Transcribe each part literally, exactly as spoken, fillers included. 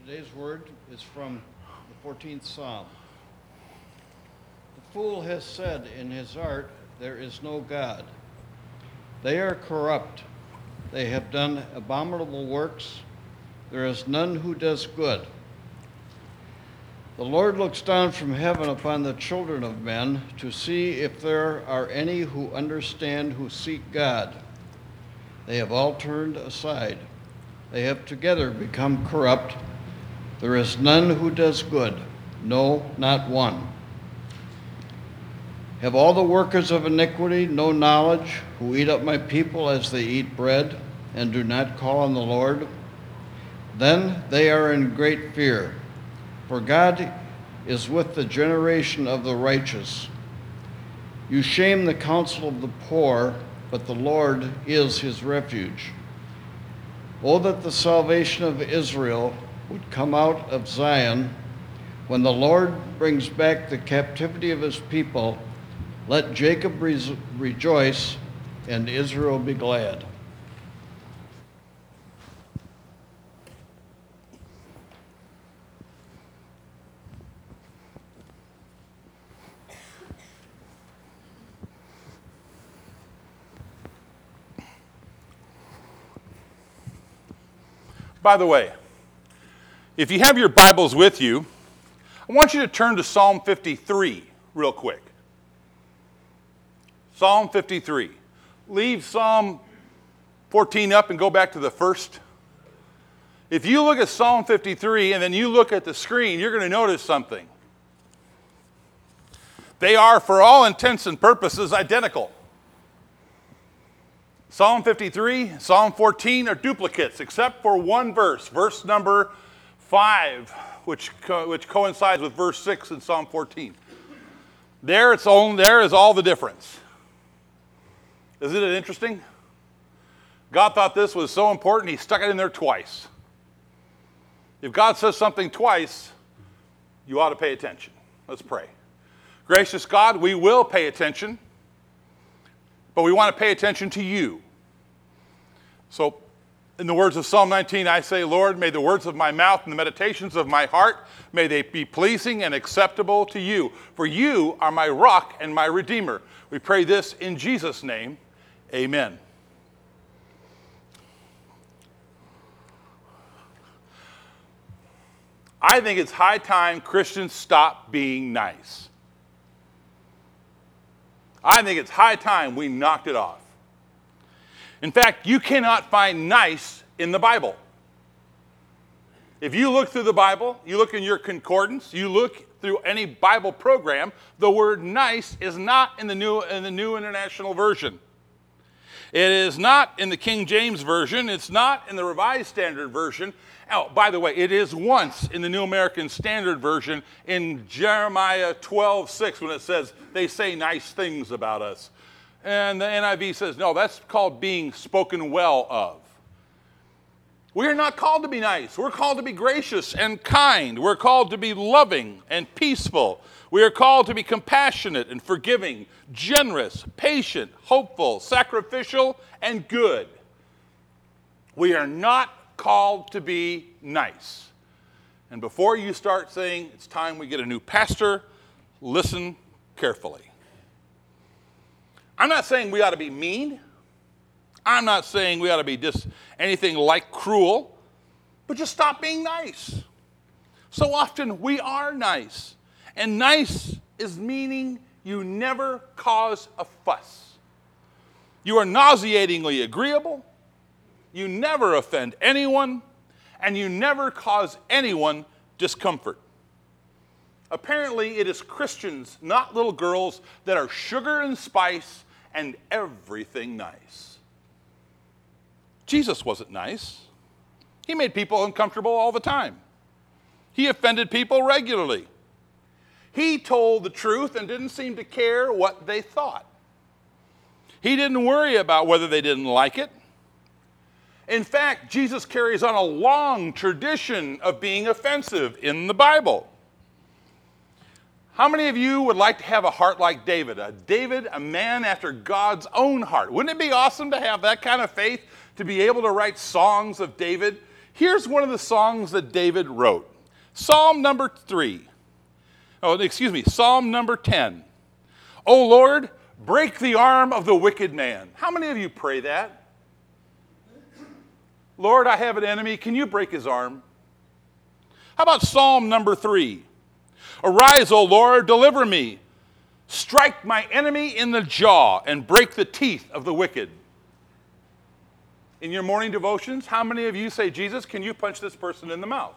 Today's word is from the fourteenth Psalm. The fool has said in his heart, "There is no God." They are corrupt. They have done abominable works. There is none who does good. The Lord looks down from heaven upon the children of men to see if there are any who understand, who seek God. They have all turned aside. They have together become corrupt. There is none who does good, no, not one. Have all the workers of iniquity no knowledge, who eat up my people as they eat bread, and do not call on the Lord? Then they are in great fear, for God is with the generation of the righteous. You shame the counsel of the poor, but the Lord is his refuge. Oh, that the salvation of Israel would come out of Zion. When the Lord brings back the captivity of his people, let Jacob re- rejoice and Israel be glad. By the way, if you have your Bibles with you, I want you to turn to Psalm fifty-three real quick. Psalm fifty-three. Leave Psalm fourteen up and go back to the first. If you look at Psalm fifty-three and then you look at the screen, you're going to notice something. They are, for all intents and purposes, identical. Psalm fifty-three, Psalm fourteen are duplicates, except for one verse, verse number five, which, co- which coincides with verse six in Psalm fourteen. There, it's all, there is all the difference. Isn't it interesting? God thought this was so important, he stuck it in there twice. If God says something twice, you ought to pay attention. Let's pray. Gracious God, we will pay attention, but we want to pay attention to you. So, in the words of Psalm nineteen, I say, Lord, may the words of my mouth and the meditations of my heart, may they be pleasing and acceptable to you. For you are my rock and my redeemer. We pray this in Jesus' name. Amen. I think it's high time Christians stop being nice. I think it's high time we knocked it off. In fact, you cannot find nice in the Bible. If you look through the Bible, you look in your concordance, you look through any Bible program, the word nice is not in the New, in the New International Version. It is not in the King James Version. It's not in the Revised Standard Version. Oh, by the way, it is once in the New American Standard Version in Jeremiah twelve six when it says, they say nice things about us. And the N I V says, no, that's called being spoken well of. We are not called to be nice. We're called to be gracious and kind. We're called to be loving and peaceful. We are called to be compassionate and forgiving, generous, patient, hopeful, sacrificial, and good. We are not called to be nice. And before you start saying it's time we get a new pastor, listen carefully. I'm not saying we ought to be mean. I'm not saying we ought to be just anything like cruel, but just stop being nice. So often we are nice. And nice is meaning you never cause a fuss. You are nauseatingly agreeable. You never offend anyone. And you never cause anyone discomfort. Apparently, it is Christians, not little girls, that are sugar and spice and everything nice. Jesus wasn't nice. He made people uncomfortable all the time. He offended people regularly. He told the truth and didn't seem to care what they thought. He didn't worry about whether they didn't like it. In fact, Jesus carries on a long tradition of being offensive in the Bible. How many of you would like to have a heart like David? A David, a man after God's own heart. Wouldn't it be awesome to have that kind of faith, to be able to write songs of David? Here's one of the songs that David wrote. Psalm number three. Oh, excuse me, Psalm number ten. O Lord, break the arm of the wicked man. How many of you pray that? Lord, I have an enemy. Can you break his arm? How about Psalm number three? Arise, O Lord, deliver me. Strike my enemy in the jaw and break the teeth of the wicked. In your morning devotions, how many of you say, Jesus, can you punch this person in the mouth?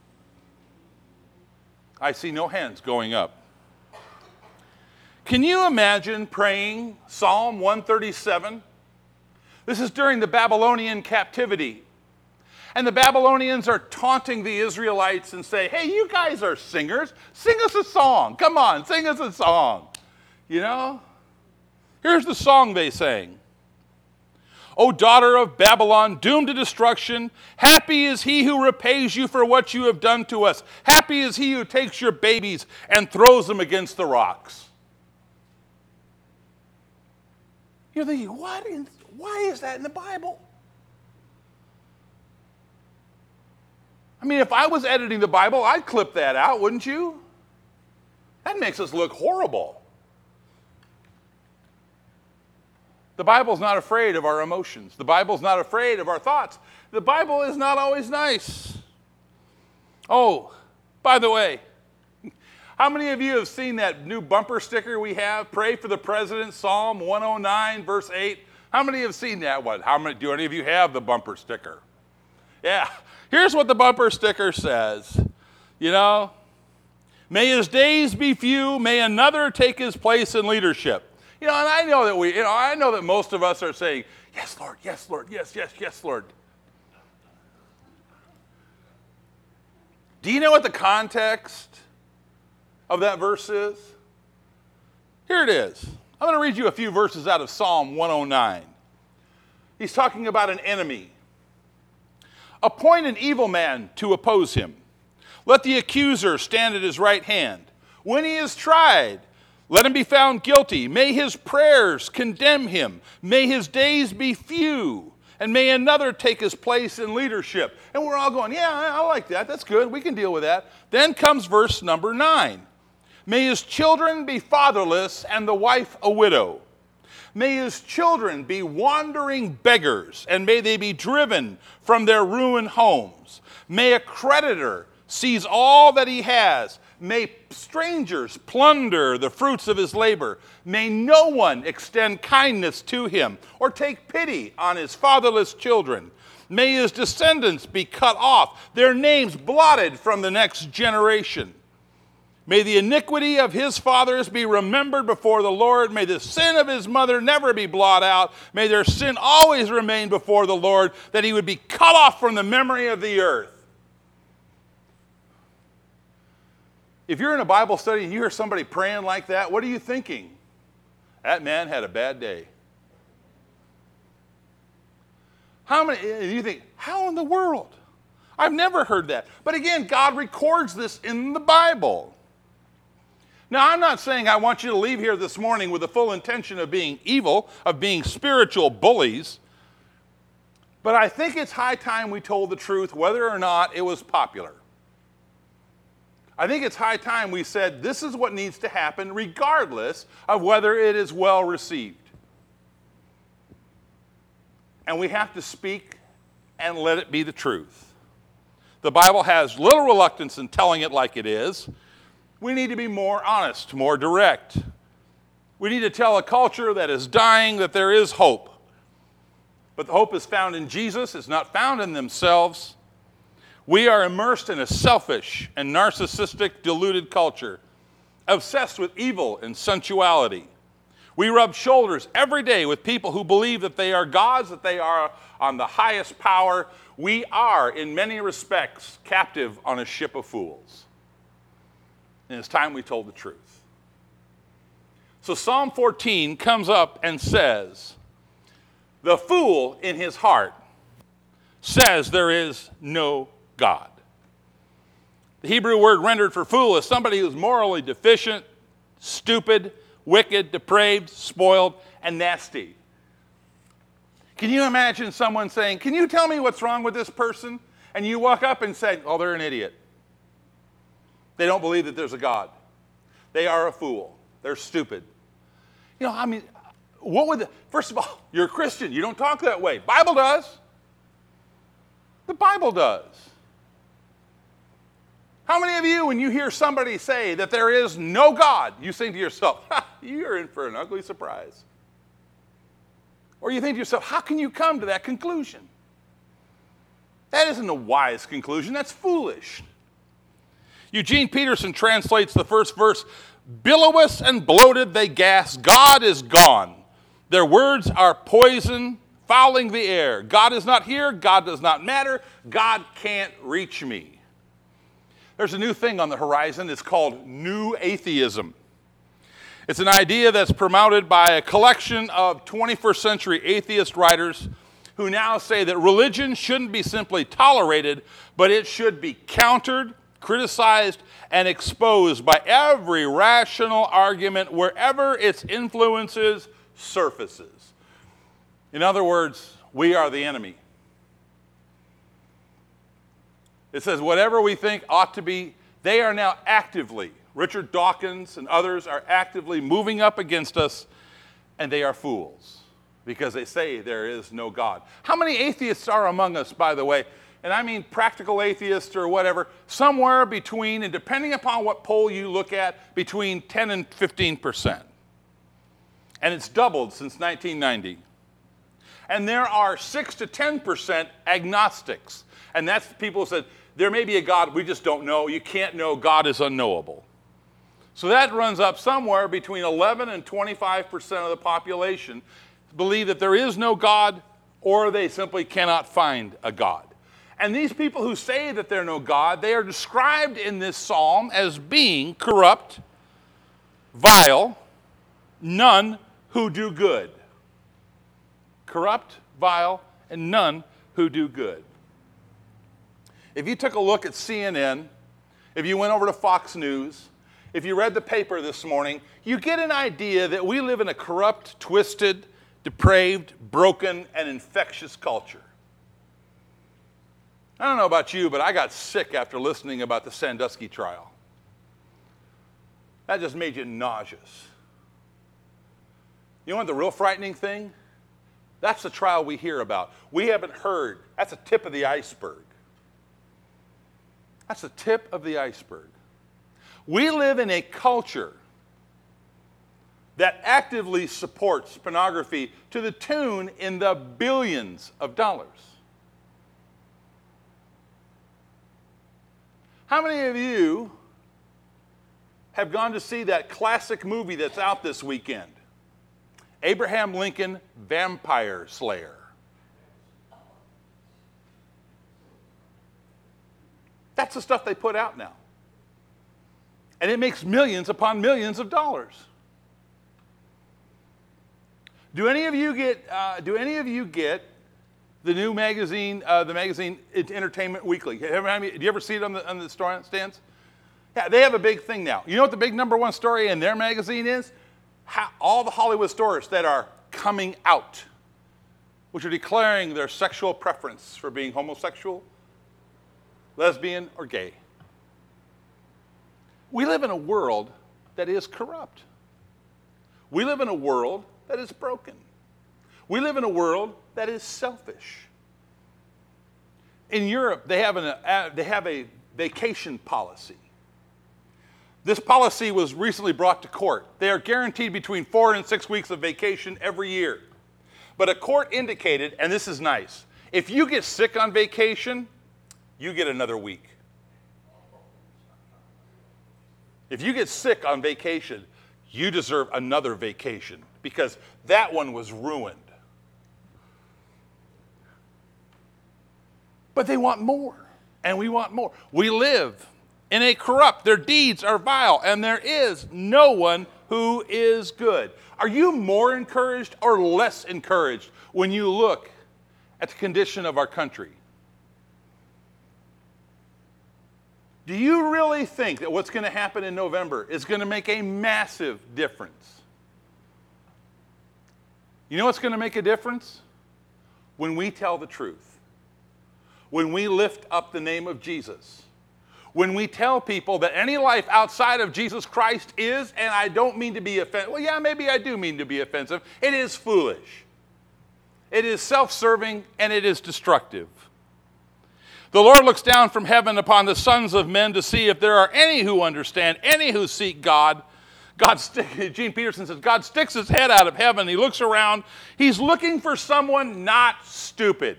I see no hands going up. Can you imagine praying Psalm one thirty-seven? This is during the Babylonian captivity. And the Babylonians are taunting the Israelites and say, hey, you guys are singers. Sing us a song. Come on, sing us a song. You know? Here's the song they sang. O daughter of Babylon, doomed to destruction, happy is he who repays you for what you have done to us. Happy is he who takes your babies and throws them against the rocks. You're thinking, what in, why is that in the Bible? I mean, if I was editing the Bible, I'd clip that out, wouldn't you? That makes us look horrible. The Bible's not afraid of our emotions. The Bible's not afraid of our thoughts. The Bible is not always nice. Oh, by the way, how many of you have seen that new bumper sticker we have? Pray for the President, Psalm one oh nine, verse eight. How many have seen that one? How many, do any of you have the bumper sticker? Yeah, here's what the bumper sticker says. You know, may his days be few, may another take his place in leadership. You know, and I know that we, you know, I know that most of us are saying, yes, Lord, yes, Lord, yes, yes, yes, Lord. Do you know what the context of that verse is? Here it is. I'm going to read you a few verses out of Psalm one oh nine. He's talking about an enemy. Appoint an evil man to oppose him. Let the accuser stand at his right hand. When he is tried, let him be found guilty. May his prayers condemn him. May his days be few. And may another take his place in leadership. And we're all going, yeah, I, I like that. That's good. We can deal with that. Then comes verse number nine. May his children be fatherless and the wife a widow. May his children be wandering beggars, and may they be driven from their ruined homes. May a creditor seize all that he has. May strangers plunder the fruits of his labor. May no one extend kindness to him or take pity on his fatherless children. May his descendants be cut off, their names blotted from the next generation. May the iniquity of his fathers be remembered before the Lord. May the sin of his mother never be blotted out. May their sin always remain before the Lord, that he would be cut off from the memory of the earth. If you're in a Bible study and you hear somebody praying like that, what are you thinking? That man had a bad day. How many, you think, how in the world? I've never heard that. But again, God records this in the Bible. Now, I'm not saying I want you to leave here this morning with the full intention of being evil, of being spiritual bullies. But I think it's high time we told the truth, whether or not it was popular. I think it's high time we said this is what needs to happen regardless of whether it is well received. And we have to speak and let it be the truth. The Bible has little reluctance in telling it like it is. We need to be more honest, more direct. We need to tell a culture that is dying that there is hope. But the hope is found in Jesus. It's not found in themselves. We are immersed in a selfish and narcissistic, deluded culture, obsessed with evil and sensuality. We rub shoulders every day with people who believe that they are gods, that they are on the highest power. We are, in many respects, captive on a ship of fools. And it's time we told the truth. So Psalm fourteen comes up and says, the fool in his heart says there is no God. The Hebrew word rendered for fool is somebody who's morally deficient, stupid, wicked, depraved, spoiled, and nasty. Can you imagine someone saying, can you tell me what's wrong with this person? And you walk up and say, oh, they're an idiot. They don't believe that there's a God. They are a fool. They're stupid. You know, I mean, what would the, first of all, you're a Christian. You don't talk that way. Bible does. The Bible does. How many of you, when you hear somebody say that there is no God, you think to yourself, ha, you're in for an ugly surprise? Or you think to yourself, how can you come to that conclusion? That isn't a wise conclusion. That's foolish. Eugene Peterson translates the first verse, billowas and bloated they gas, God is gone. Their words are poison, fouling the air. God is not here, God does not matter, God can't reach me. There's a new thing on the horizon, it's called New Atheism. It's an idea that's promoted by a collection of twenty-first century atheist writers who now say that religion shouldn't be simply tolerated, but it should be countered, criticized, and exposed by every rational argument wherever its influences surfaces. In other words, we are the enemy. It says whatever we think ought to be, they are now actively, Richard Dawkins and others are actively moving up against us, and they are fools because they say there is no God. How many atheists are among us, by the way? And I mean practical atheists or whatever, somewhere between, and depending upon what poll you look at, between ten and fifteen percent. And it's doubled since nineteen ninety. And there are six to ten percent agnostics. And that's people who said, there may be a God, we just don't know. You can't know, God is unknowable. So that runs up somewhere between eleven and twenty-five percent of the population believe that there is no God, or they simply cannot find a God. And these people who say that there's no God, they are described in this psalm as being corrupt, vile, none who do good. Corrupt, vile, and none who do good. If you took a look at C N N, if you went over to Fox News, if you read the paper this morning, you get an idea that we live in a corrupt, twisted, depraved, broken, and infectious culture. I don't know about you, but I got sick after listening about the Sandusky trial. That just made you nauseous. You know what the real frightening thing? That's the trial we hear about. We haven't heard. That's a tip of the iceberg. That's the tip of the iceberg. We live in a culture that actively supports pornography to the tune in the billions of dollars. How many of you have gone to see that classic movie that's out this weekend? Abraham Lincoln, Vampire Slayer. That's the stuff they put out now. And it makes millions upon millions of dollars. Do any of you get, uh, do any of you get the new magazine, uh, the magazine Entertainment Weekly? Have you ever see it on the, on the store stands? Yeah, they have a big thing now. You know what the big number one story in their magazine is? How, all the Hollywood stars that are coming out, which are declaring their sexual preference for being homosexual, lesbian, or gay. We live in a world that is corrupt. We live in a world that is broken. We live in a world that is selfish. In Europe, they have, an, uh, they have a vacation policy. This policy was recently brought to court. They are guaranteed between four and six weeks of vacation every year. But a court indicated, and this is nice, if you get sick on vacation, you get another week. If you get sick on vacation, you deserve another vacation because that one was ruined. But they want more, and we want more. We live in a corrupt, their deeds are vile, and there is no one who is good. Are you more encouraged or less encouraged when you look at the condition of our country? Do you really think that what's going to happen in November is going to make a massive difference? You know what's going to make a difference? When we tell the truth. when we lift up the name of Jesus. When we tell people that any life outside of Jesus Christ is, and I don't mean to be offensive, well, yeah, maybe I do mean to be offensive, it is foolish. It is self-serving, and it is destructive. The Lord looks down from heaven upon the sons of men to see if there are any who understand, any who seek God. God stick, Gene Peterson says, God sticks his head out of heaven. He looks around. He's looking for someone not stupid.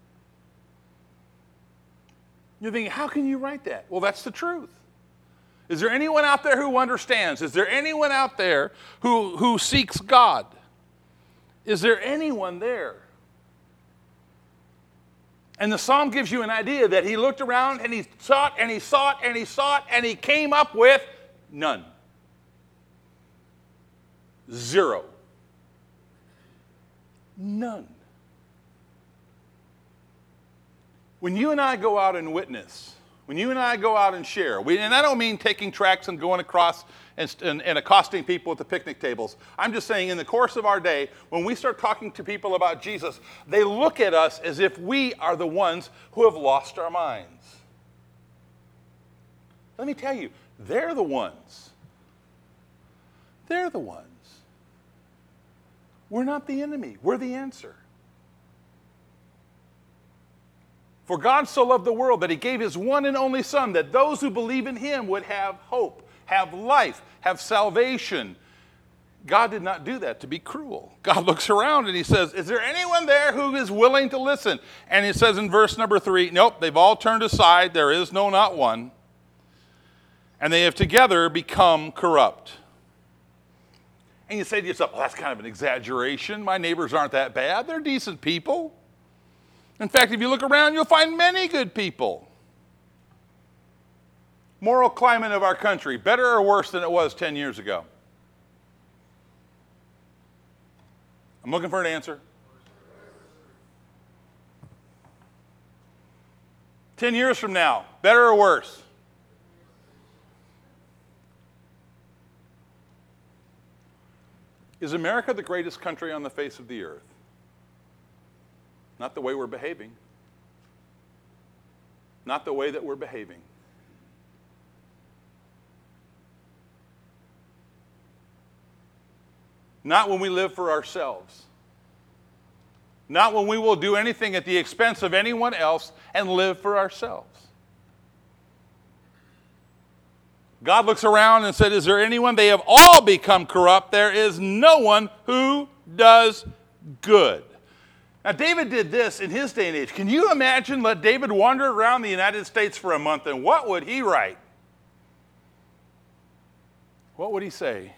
You're thinking, how can you write that? Well, that's the truth. Is there anyone out there who understands? Is there anyone out there who, who seeks God? Is there anyone there? And the psalm gives you an idea that he looked around and he sought and he sought and he sought and he came up with none. Zero. None. When you and I go out and witness, when you and I go out and share, we, and I don't mean taking tracts and going across and, and, and accosting people at the picnic tables. I'm just saying in the course of our day, when we start talking to people about Jesus, they look at us as if we are the ones who have lost our minds. Let me tell you, they're the ones. They're the ones. We're not the enemy. We're the answer. For God so loved the world that he gave his one and only Son, that those who believe in him would have hope, have life, have salvation. God did not do that to be cruel. God looks around and he says, is there anyone there who is willing to listen? And he says in verse number three, nope, they've all turned aside. There is no, not one. And they have together become corrupt. And you say to yourself, well, that's kind of an exaggeration. My neighbors aren't that bad. They're decent people. In fact, if you look around, you'll find many good people. Moral climate of our country, better or worse than it was ten years ago? I'm looking for an answer. Ten years from now, better or worse? Is America the greatest country on the face of the earth? Not the way we're behaving. Not the way that we're behaving. Not when we live for ourselves. Not when we will do anything at the expense of anyone else and live for ourselves. God looks around and said, is there anyone? They have all become corrupt. There is no one who does good. Now, David did this in his day and age. Can you imagine let David wander around the United States for a month, and what would he write? What would he say?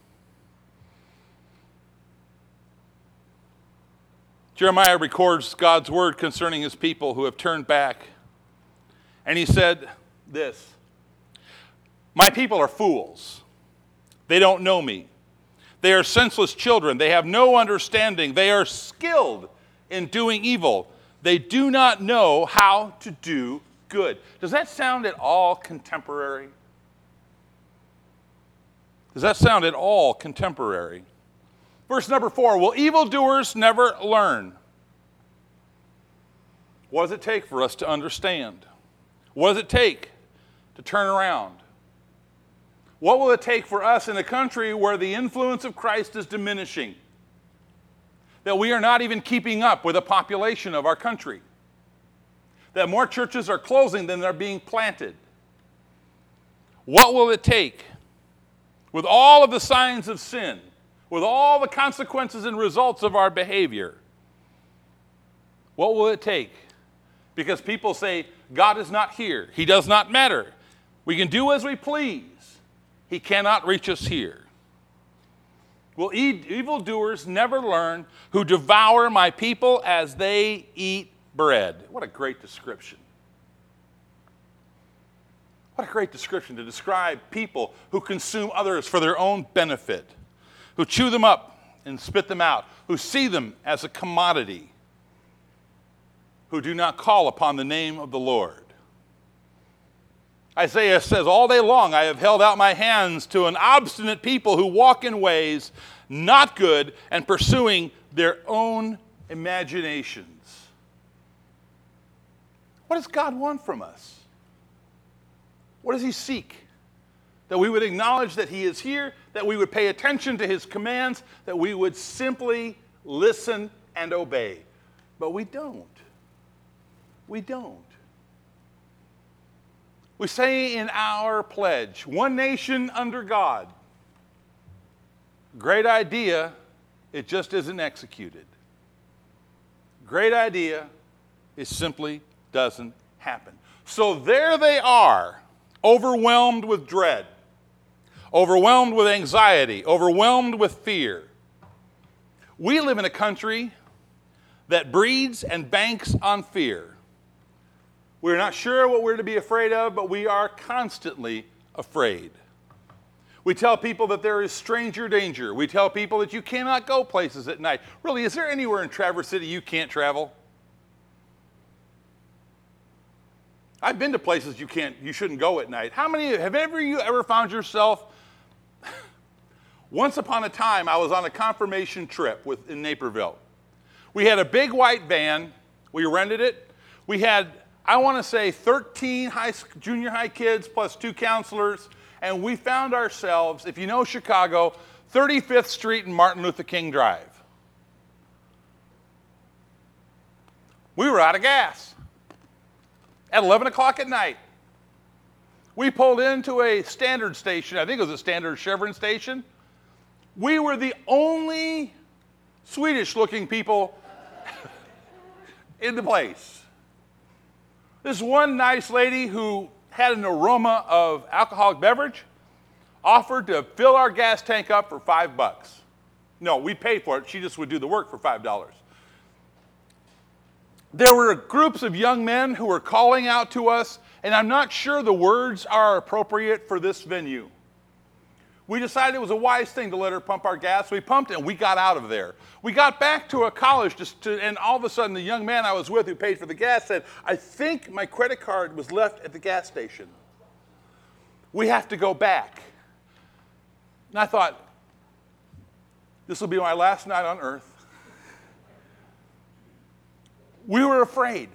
Jeremiah records God's word concerning his people who have turned back. And he said this, my people are fools. They don't know me. They are senseless children. They have no understanding. They are skilled in doing evil. They do not know how to do good. Does that sound at all contemporary? Does that sound at all contemporary? Verse number four, will evildoers never learn? What does it take for us to understand? What does it take to turn around? What will it take for us in a country where the influence of Christ is diminishing? That we are not even keeping up with the population of our country. That more churches are closing than they're being planted. What will it take with all of the signs of sin, with all the consequences and results of our behavior? What will it take? Because people say, God is not here. He does not matter. We can do as we please. He cannot reach us here. Will evildoers never learn, who devour my people as they eat bread? What a great description. What a great description to describe people who consume others for their own benefit, who chew them up and spit them out, who see them as a commodity, who do not call upon the name of the Lord. Isaiah says, all day long I have held out my hands to an obstinate people who walk in ways not good and pursuing their own imaginations. What does God want from us? What does he seek? That we would acknowledge that he is here, that we would pay attention to his commands, that we would simply listen and obey. But we don't. We don't. We say in our pledge, one nation under God. Great idea, it just isn't executed. Great idea, it simply doesn't happen. So there they are, overwhelmed with dread, overwhelmed with anxiety, overwhelmed with fear. We live in a country that breeds and banks on fear. We're not sure what we're to be afraid of, but we are constantly afraid. We tell people that there is stranger danger. We tell people that you cannot go places at night. Really, is there anywhere in Traverse City you can't travel? I've been to places you can't, you shouldn't go at night. How many, have ever you ever found yourself? Once upon a time, I was on a confirmation trip with, in Naperville. We had a big white van. We rented it. We had, I want to say, thirteen high, junior high kids plus two counselors. And we found ourselves, if you know Chicago, thirty-fifth Street and Martin Luther King Drive. We were out of gas at eleven o'clock at night. We pulled into a Standard station. I think it was a Standard Chevron station. We were the only Swedish-looking people in the place. This one nice lady who had an aroma of alcoholic beverage offered to fill our gas tank up for five bucks. No, we paid for it. She just would do the work for five dollars. There were groups of young men who were calling out to us, and I'm not sure the words are appropriate for this venue. We decided it was a wise thing to let her pump our gas. We pumped it, and we got out of there. We got back to a college, just to, and all of a sudden, the young man I was with who paid for the gas said, I think my credit card was left at the gas station. We have to go back. And I thought, this will be my last night on earth. We were afraid.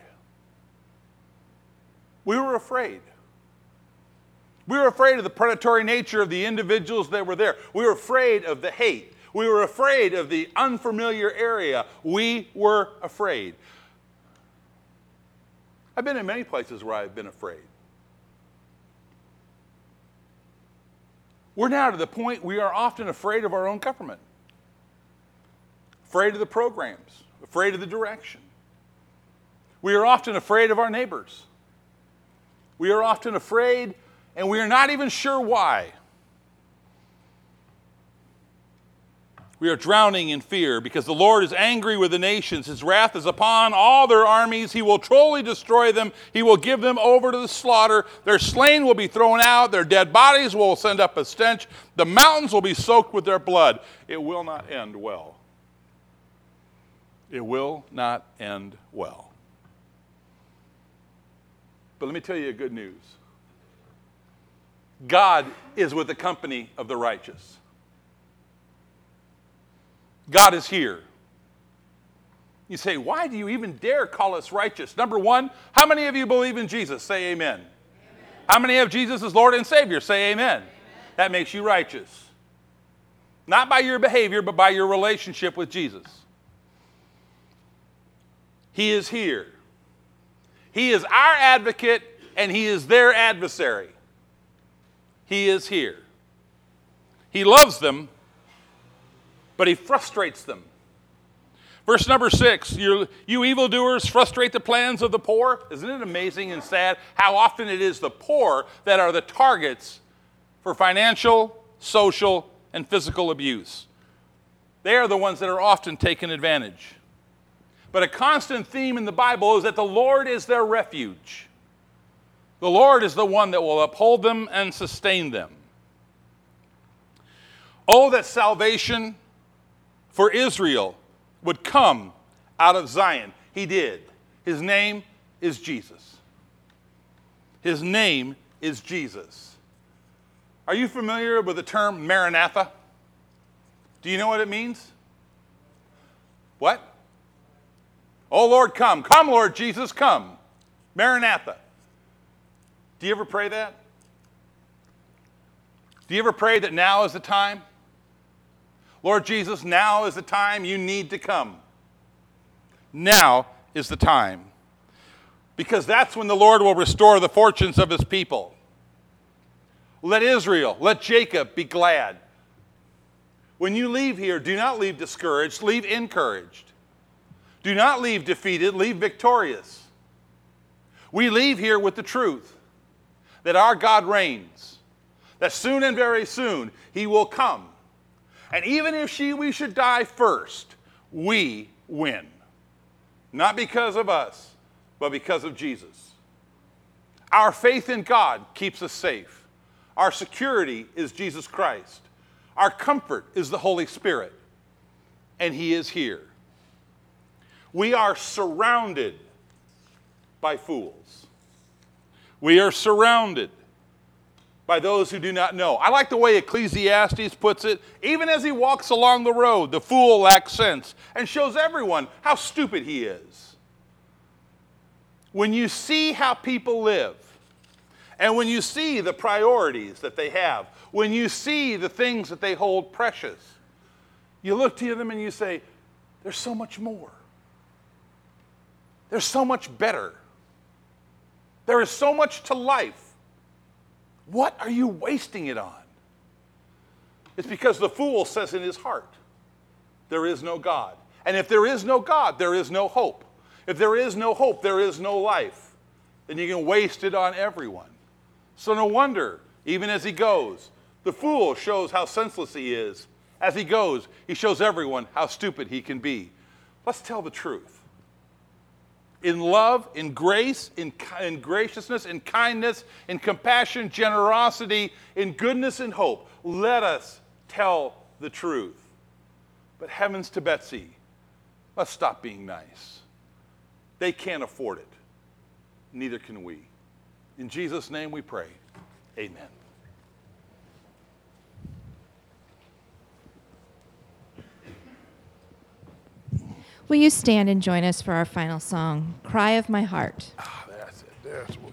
We were afraid. We were afraid of the predatory nature of the individuals that were there. We were afraid of the hate. We were afraid of the unfamiliar area. We were afraid. I've been in many places where I've been afraid. We're now to the point we are often afraid of our own government. Afraid of the programs. Afraid of the direction. We are often afraid of our neighbors. We are often afraid, and we are not even sure why. We are drowning in fear because the Lord is angry with the nations. His wrath is upon all their armies. He will totally destroy them. He will give them over to the slaughter. Their slain will be thrown out. Their dead bodies will send up a stench. The mountains will be soaked with their blood. It will not end well. It will not end well. But let me tell you good news. God is with the company of the righteous. God is here. You say, why do you even dare call us righteous? Number one, how many of you believe in Jesus? Say amen. Amen. How many have Jesus as Lord and Savior? Say amen. Amen. That makes you righteous. Not by your behavior, but by your relationship with Jesus. He is here. He is our advocate, and he is their adversary. He is here. He loves them, but he frustrates them. Verse number six, you, you evildoers frustrate the plans of the poor. Isn't it amazing and sad how often it is the poor that are the targets for financial, social, and physical abuse? They are the ones that are often taken advantage. But a constant theme in the Bible is that the Lord is their refuge. The Lord is the one that will uphold them and sustain them. Oh, that salvation for Israel would come out of Zion. He did. His name is Jesus. His name is Jesus. Are you familiar with the term Maranatha? Do you know what it means? What? Oh, Lord, come. Come, Lord Jesus, come. Maranatha. Do you ever pray that? Do you ever pray that now is the time? Lord Jesus, now is the time you need to come. Now is the time. Because that's when the Lord will restore the fortunes of his people. Let Israel, let Jacob be glad. When you leave here, do not leave discouraged, leave encouraged. Do not leave defeated, leave victorious. We leave here with the truth that our God reigns, that soon and very soon he will come. And even if she, we should die first, we win. Not because of us, but because of Jesus. Our faith in God keeps us safe. Our security is Jesus Christ. Our comfort is the Holy Spirit. And he is here. We are surrounded by fools. We are surrounded by those who do not know. I like the way Ecclesiastes puts it. Even as he walks along the road, the fool lacks sense and shows everyone how stupid he is. When you see how people live, and when you see the priorities that they have, when you see the things that they hold precious, you look to them and you say, there's so much more. There's so much better. There is so much to life. What are you wasting it on? It's because the fool says in his heart, there is no God. And if there is no God, there is no hope. If there is no hope, there is no life. Then you can waste it on everyone. So no wonder, even as he goes, the fool shows how senseless he is. As he goes, he shows everyone how stupid he can be. Let's tell the truth. In love, in grace, in, in graciousness, in kindness, in compassion, generosity, in goodness and hope, let us tell the truth. But heavens to Betsy, let's stop being nice. They can't afford it. Neither can we. In Jesus' name we pray. Amen. Will you stand and join us for our final song, Cry of My Heart? Ah, that's it. There's